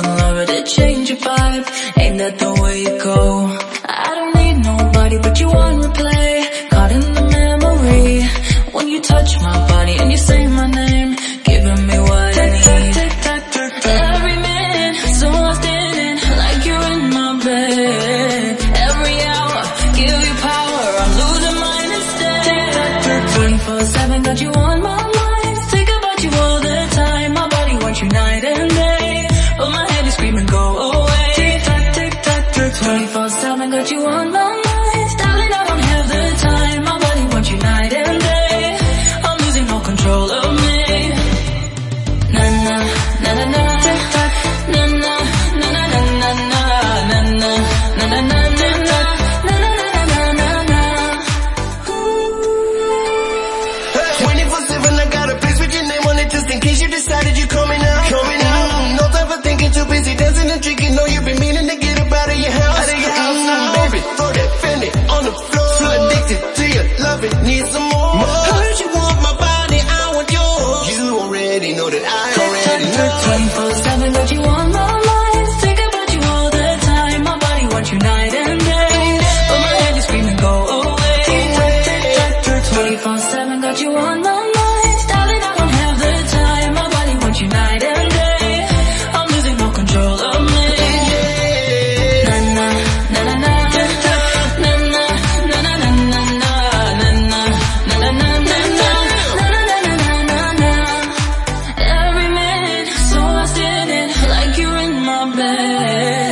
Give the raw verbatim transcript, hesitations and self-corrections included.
one lover to change your vibe. Ain't that the way you go? I don't need nobody but you on replay. Caught in the memory when you touch my body and you say my name, giving me what I need. Every minute, so lost in it, like you're in my bed. Every hour, give you power, I'm losing mine instead. twenty-four seven, got you on my mind, think about you all the time. My body wants you night and day, but my head is screaming go away. twenty-four seven, got you on my mind, darling, I don't have the time. My body wants you night and day, I'm losing all control of me. Na na na na na. twenty-four seven, I got a place with your name on it just in case you decided you're coming out. Coming out. Mm, no time for thinking, too busy dancing and drinking. Know you've been meaning to get up out of your house. Out of your house mm, now. Baby, throw that Fendi on the floor. So addicted to your loving, need some more. more. Heard you want my body, I want yours. You already know that I already know. twenty-four seven, got you on my mind, think about you all the time. My body wants you night and day, but my head is screaming go away. twenty-four seven, got you on my mind, darling, I don't have the time. My body wants you night and day, I'm losing all control of me. Na na na na na. Na na na na na na na. Na na na na na na na. Na na na na na. Every minute, so lost in it, like you're in my bed.